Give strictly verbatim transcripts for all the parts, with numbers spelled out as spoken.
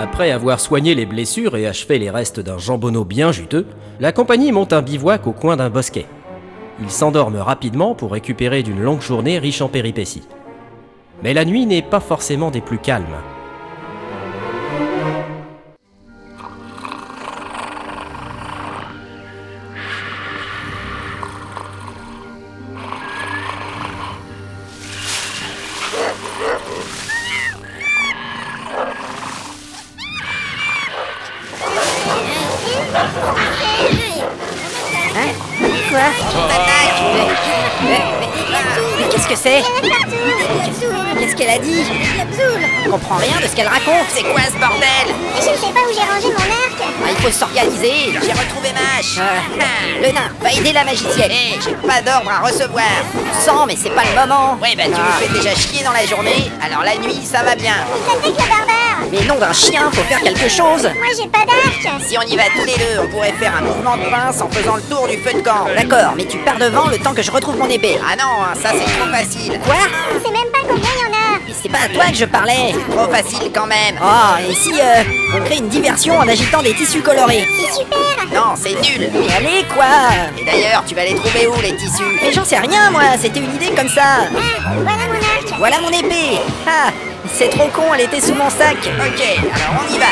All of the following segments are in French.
Après avoir soigné les blessures et achevé les restes d'un jambonneau bien juteux, la compagnie monte un bivouac au coin d'un bosquet. Ils s'endorment rapidement pour récupérer d'une longue journée riche en péripéties. Mais la nuit n'est pas forcément des plus calmes. Hein? Quoi? Mais, mais, mais qu'est-ce que c'est? Qu'est-ce qu'elle a dit? Je comprends rien de ce qu'elle raconte. C'est quoi ce bordel? Je ne sais pas où j'ai rangé mon arc. Ah, il faut s'organiser. J'ai retrouvé ma hache. Euh, le nain va aider la magicienne. Hé, j'ai pas d'ordre à recevoir. Sans, mais c'est pas le moment. Ouais, bah tu me fais déjà chier dans la journée. Alors la nuit, ça va bien. Ça fait que le barbare. Mais nom d'un chien, faut faire quelque chose. Moi j'ai pas d'arc. Si on y va tous les deux, on pourrait faire un mouvement de pince en faisant le tour du feu de camp. D'accord, mais tu pars devant le temps que je retrouve mon épée. Ah non, ça c'est trop facile. Quoi? On sait même pas combien il y en a. Mais c'est pas à toi que je parlais. Trop facile quand même. Oh, et si euh, on crée une diversion en agitant des tissus colorés? C'est super. Non, c'est nul. Mais allez, quoi. Et d'ailleurs, tu vas les trouver où, les tissus? Mais j'en sais rien, moi. C'était une idée comme ça. Ah, voilà mon arc. Voilà mon épée. Ah, c'est trop con, elle était sous mon sac. Ok, alors on y va.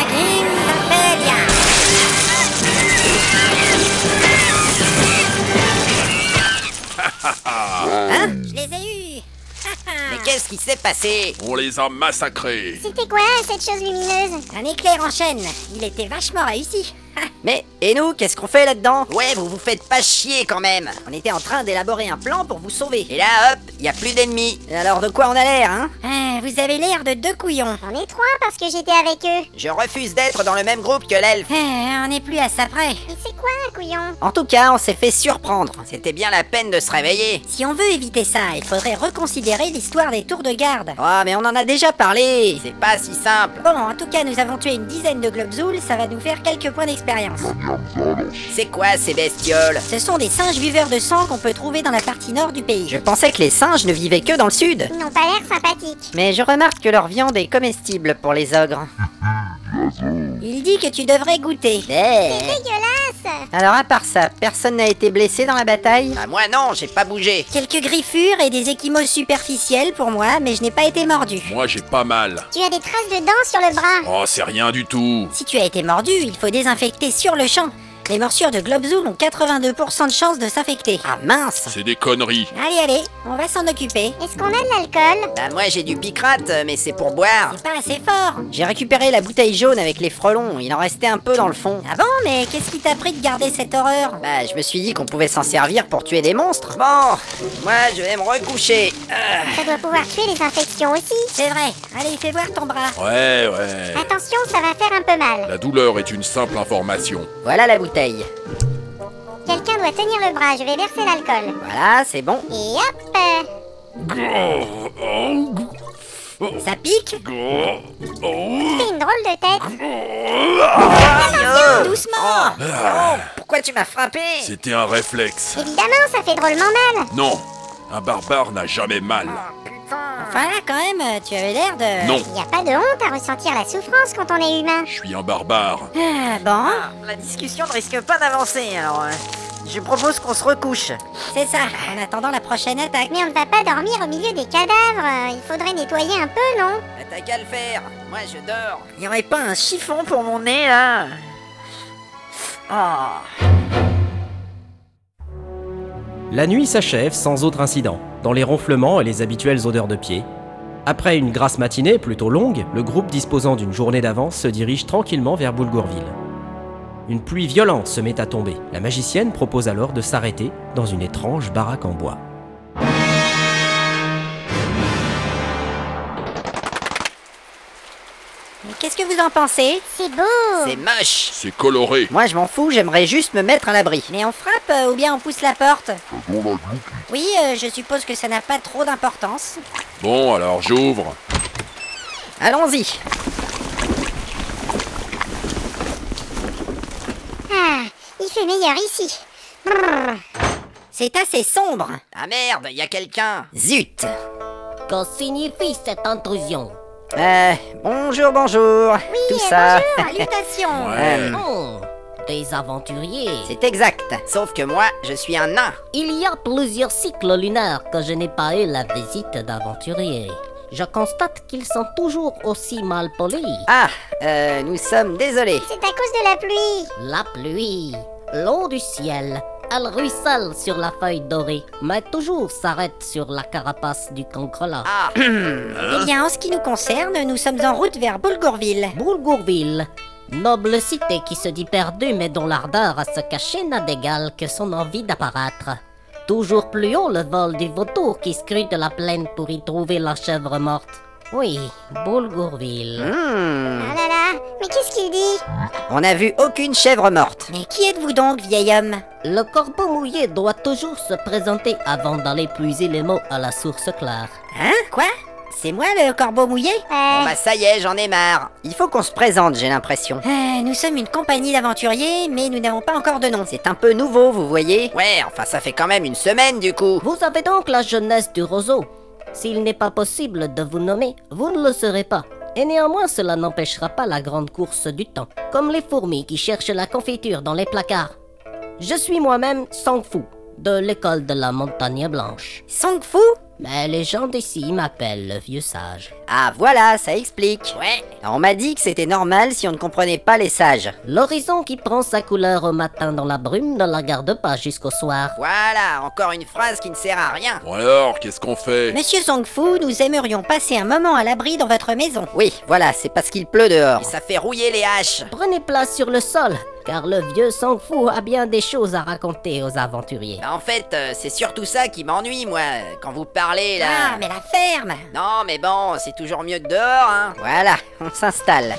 Hein? Je les ai eus. Mais qu'est-ce qui s'est passé? On les a massacrés. C'était quoi cette chose lumineuse? Un éclair en chaîne. Il était vachement réussi. Mais, et nous, qu'est-ce qu'on fait là-dedans? Ouais, vous vous faites pas chier quand même. On était en train d'élaborer un plan pour vous sauver. Et là, hop, y a plus d'ennemis. Et alors de quoi on a l'air, hein? Ah, vous avez l'air de deux couillons. On est trois parce que j'étais avec eux. Je refuse d'être dans le même groupe que l'elfe. Ah, on n'est plus à ça près. Et c'est quoi un couillon? En tout cas, on s'est fait surprendre. C'était bien la peine de se réveiller. Si on veut éviter ça, il faudrait reconsidérer l'histoire des tours de garde. Oh, mais on en a déjà parlé. C'est pas si simple. Bon, en tout cas, nous avons tué une dizaine de globzouls, ça va nous faire quelques points d'expérience. C'est quoi ces bestioles? Ce sont des singes buveurs de sang qu'on peut trouver dans la partie nord du pays. Je pensais que les singes ne vivaient que dans le sud. Ils n'ont pas l'air sympathiques. Mais je remarque que leur viande est comestible pour les ogres. Il dit que tu devrais goûter. Eh. C'est dégueulasse. Alors à part ça, personne n'a été blessé dans la bataille? Ah moi non, j'ai pas bougé. Quelques griffures et des échymoses superficielles pour moi, mais je n'ai pas été mordu. Moi j'ai pas mal. Tu as des traces de dents sur le bras. Oh, c'est rien du tout. Si tu as été mordu, il faut désinfecter sur le champ. Les morsures de globzoul ont quatre-vingt-deux pour cent de chance de s'infecter. Ah mince. C'est des conneries. Allez, allez, on va s'en occuper. Est-ce qu'on a de l'alcool? Bah moi j'ai du picrate, mais c'est pour boire. C'est pas assez fort. J'ai récupéré la bouteille jaune avec les frelons, il en restait un peu dans le fond. Ah bon, mais qu'est-ce qui t'a pris de garder cette horreur? Bah je me suis dit qu'on pouvait s'en servir pour tuer des monstres. Bon, moi je vais me recoucher. Ah. Ça doit pouvoir tuer les infections aussi. C'est vrai. Allez, fais voir ton bras. Ouais, ouais. Attention, ça va faire un peu mal. La douleur est une simple information. Voilà la bouteille. Quelqu'un doit tenir le bras, je vais verser l'alcool. Voilà, c'est bon. Et hop. Ça pique? C'est une drôle de tête. Oh, Doucement. oh, pourquoi tu m'as frappé? C'était un réflexe. Évidemment, ça fait drôlement mal. Non, un barbare n'a jamais mal. Enfin là, quand même, tu avais l'air de... Non, Il n'y a pas de honte à ressentir la souffrance quand on est humain. je suis un barbare. Ah, bon, La discussion ne risque pas d'avancer, alors euh, je propose qu'on se recouche. c'est ça, en attendant la prochaine attaque. Mais on ne va pas dormir au milieu des cadavres. Il faudrait nettoyer un peu, non? T'as qu'à le faire, moi je dors. Y aurait pas un chiffon pour mon nez là? Oh. La nuit s'achève sans autre incident, dans les ronflements et les habituelles odeurs de pied. Après une grasse matinée plutôt longue, le groupe disposant d'une journée d'avance se dirige tranquillement vers Boulgourville. Une pluie violente se met à tomber. La magicienne propose alors de s'arrêter dans une étrange baraque en bois. Mais qu'est-ce que vous en pensez? C'est beau. C'est moche. C'est coloré. Moi je m'en fous, j'aimerais juste me mettre à l'abri. Mais on frappe euh, ou bien on pousse la porte? Oui, euh, je suppose que ça n'a pas trop d'importance. Bon, alors j'ouvre. Allons-y. Ah, il fait meilleur ici. Brrr. C'est assez sombre. Ah merde, y a quelqu'un. Zut. Que signifie cette intrusion? Euh, bonjour, bonjour. Oui, Tout euh, ça. bonjour, salutations. Euh, Oh, des aventuriers. c'est exact. Sauf que moi, je suis un nain. Il y a plusieurs cycles lunaires que je n'ai pas eu la visite d'aventuriers. Je constate qu'ils sont toujours aussi mal polis. Ah, euh, nous sommes désolés. C'est à cause de la pluie. La pluie, l'eau du ciel, elle ruisselle sur la feuille dorée, mais toujours s'arrête sur la carapace du cancrelat. Ah, Eh bien, en ce qui nous concerne, nous sommes en route vers Bulgourville. Boulgourville, noble cité qui se dit perdue mais dont l'ardeur à se cacher n'a d'égal que son envie d'apparaître. Toujours plus haut le vol du vautour qui scrute la plaine pour y trouver la chèvre morte. Oui, Boulgourville. hmm. Ah là là, mais qu'est-ce qu'il dit? On n'a vu aucune chèvre morte. Mais qui êtes-vous donc, vieil homme? Le corbeau mouillé doit toujours se présenter avant d'aller puiser les mots à la source claire. Hein? Quoi? C'est moi le corbeau mouillé? Bon Euh, bah ça y est, j'en ai marre. Il faut qu'on se présente, j'ai l'impression. Euh, Nous sommes une compagnie d'aventuriers, mais nous n'avons pas encore de nom. C'est un peu nouveau, vous voyez. Ouais, enfin ça fait quand même une semaine du coup. Vous avez donc la jeunesse du roseau. S'il n'est pas possible de vous nommer, vous ne le serez pas. Et néanmoins, cela n'empêchera pas la grande course du temps, comme les fourmis qui cherchent la confiture dans les placards. Je suis moi-même Sang-Fu, de l'école de la Montagne Blanche. Song Fu? Mais les gens d'ici m'appellent le vieux sage. Ah voilà, ça explique. Ouais. On m'a dit que c'était normal si on ne comprenait pas les sages. L'horizon qui prend sa couleur au matin dans la brume ne la garde pas jusqu'au soir. Voilà, encore une phrase qui ne sert à rien. Bon alors, qu'est-ce qu'on fait? Monsieur Song Fu, nous aimerions passer un moment à l'abri dans votre maison. Oui, voilà, c'est parce qu'il pleut dehors. Et ça fait rouiller les haches. Prenez place sur le sol, car le vieux Sang-Fu a bien des choses à raconter aux aventuriers. Bah, en fait, euh, c'est surtout ça qui m'ennuie, moi, euh, quand vous parlez là. Ah, mais la ferme! Non, mais bon, c'est toujours mieux que dehors, hein. Voilà, on s'installe.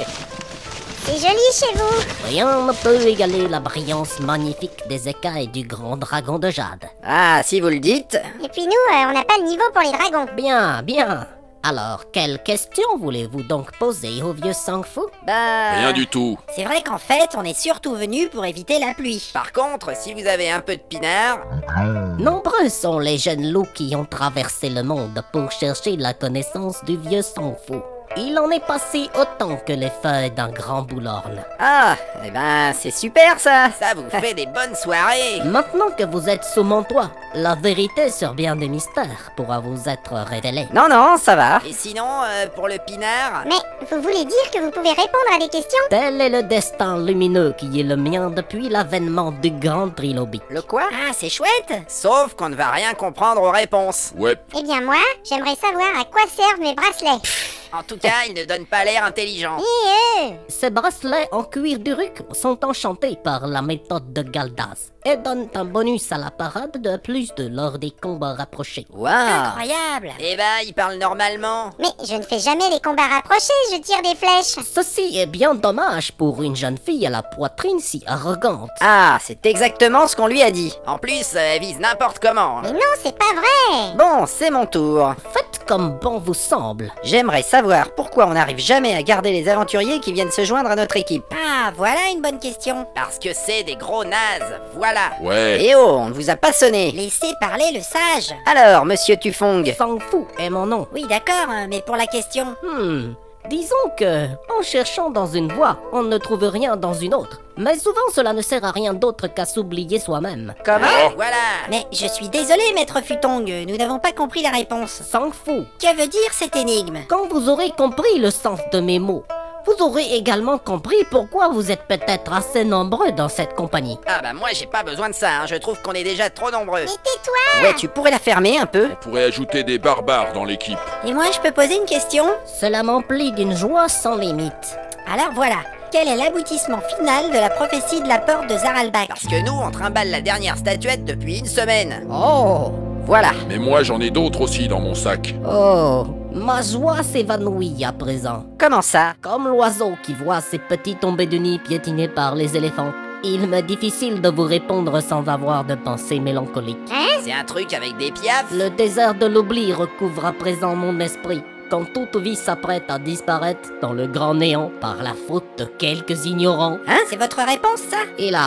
c'est joli chez vous. Rien ne peut égaler la brillance magnifique des écailles du grand dragon de jade. Ah, si vous le dites. Et puis nous, euh, on n'a pas le niveau pour les dragons. Bien, bien. Alors, quelle question voulez-vous donc poser au vieux Sang-Fu? Bah. Rien du tout. C'est vrai qu'en fait, on est surtout venu pour éviter la pluie. Par contre, si vous avez un peu de pinard. Nombreux sont les jeunes loups qui ont traversé le monde pour chercher la connaissance du vieux Sang-Fu. Il en est passé autant que les feuilles d'un grand boulorne. Ah, eh ben, c'est super ça. Ça vous fait des bonnes soirées. Maintenant que vous êtes sous mon toit, la vérité sur bien des mystères pourra vous être révélée. Non, non, ça va. Et sinon, euh, pour le pinard. Mais vous voulez dire que vous pouvez répondre à des questions? Tel est le destin lumineux qui est le mien depuis l'avènement du grand trilobite. Le quoi? Ah, c'est chouette! Sauf qu'on ne va rien comprendre aux réponses. Ouais. Eh bien moi, j'aimerais savoir à quoi servent mes bracelets. En tout cas, ils ne donnent pas l'air intelligents. Et eux? Ces bracelets en cuir d'Uruk sont enchantés par la méthode de Galdaz et donnent un bonus à la parade de plus de lors des combats rapprochés. Waouh. Incroyable! Eh ben, ils parlent normalement. Mais je ne fais jamais les combats rapprochés, je tire des flèches. Ceci est bien dommage pour une jeune fille à la poitrine si arrogante. Ah, c'est exactement ce qu'on lui a dit. En plus, euh, elle vise n'importe comment. Mais non, c'est pas vrai. Bon, c'est mon tour. Faites comme bon vous semble. J'aimerais savoir pourquoi on n'arrive jamais à garder les aventuriers qui viennent se joindre à notre équipe. Ah, voilà une bonne question. Parce que c'est des gros nazes, voilà. Ouais. Eh oh, on ne vous a pas sonné. Laissez parler le sage. Alors, monsieur Tufong. Sang-Fu est mon nom. Oui, d'accord, mais pour la question... Hmm, disons que, en cherchant dans une voie, on ne trouve rien dans une autre. Mais souvent cela ne sert à rien d'autre qu'à s'oublier soi-même. Comment? Oh. Voilà. Mais je suis désolé, maître Futong, nous n'avons pas compris la réponse. Sang-Fu, Que veut dire cette énigme? quand vous aurez compris le sens de mes mots, vous aurez également compris pourquoi vous êtes peut-être assez nombreux dans cette compagnie. Ah bah moi j'ai pas besoin de ça, hein. Je trouve qu'on est déjà trop nombreux. Mais tais-toi. Ouais, tu pourrais la fermer un peu? On pourrait ajouter des barbares dans l'équipe. Et moi, je peux poser une question? Cela m'emplit d'une joie sans limite. Alors voilà, quel est l'aboutissement final de la prophétie de la porte de Zaralbak? Parce que nous, on trimballe la dernière statuette depuis une semaine. Oh, Voilà. Mais moi j'en ai d'autres aussi dans mon sac. oh, ma joie s'évanouit à présent. Comment ça? Comme l'oiseau qui voit ses petits tombés de nid piétinés par les éléphants. Il m'est difficile de vous répondre sans avoir de pensée mélancolique. C'est un truc avec des piafs? Le désert de l'oubli recouvre à présent mon esprit, quand toute vie s'apprête à disparaître dans le grand néant par la faute de quelques ignorants. Hein? C'est votre réponse, ça? Hélas,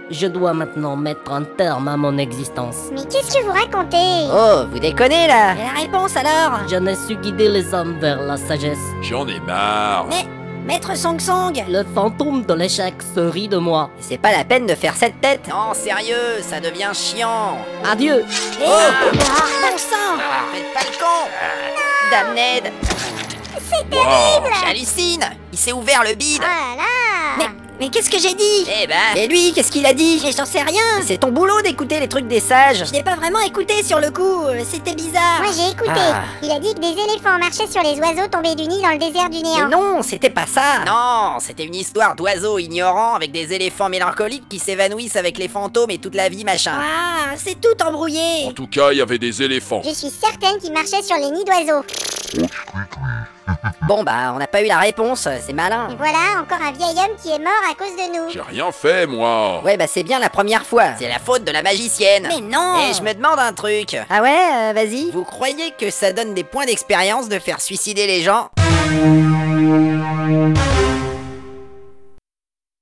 Je dois maintenant mettre un terme à mon existence. Mais qu'est-ce que vous racontez? Oh, vous déconnez là. Et la réponse alors? Je n'ai su guider les hommes vers la sagesse. J'en ai marre. Mais, maître Song Song, Le fantôme de l'échec se rit de moi. C'est pas la peine de faire cette tête. Non, sérieux, ça devient chiant. Adieu. oh, bon sang, Faites pas le con. Damned. Wow. J'hallucine. Il s'est ouvert le bide. Oh là là. mais, mais qu'est-ce que j'ai dit? Eh ben. Et lui, qu'est-ce qu'il a dit? Mais j'en sais rien. C'est ton boulot d'écouter les trucs des sages. Je n'ai pas vraiment écouté sur le coup, euh, c'était bizarre. Moi j'ai écouté. Ah. Il a dit que des éléphants marchaient sur les oiseaux tombés du nid dans le désert du Mais néant. non, c'était pas ça. Non, c'était une histoire d'oiseaux ignorants avec des éléphants mélancoliques qui s'évanouissent avec les fantômes et toute la vie machin. Ah, c'est tout embrouillé. En tout cas, il y avait des éléphants. Je suis certaine qu'ils marchaient sur les nids d'oiseaux. Bon bah, on n'a pas eu la réponse, c'est malin. Et voilà, encore un vieil homme qui est mort à cause de nous. J'ai rien fait, moi. Ouais bah c'est bien la première fois. C'est la faute de la magicienne. Mais non. Et je me demande un truc. Ah ouais, euh, vas-y. Vous croyez que ça donne des points d'expérience de faire suicider les gens?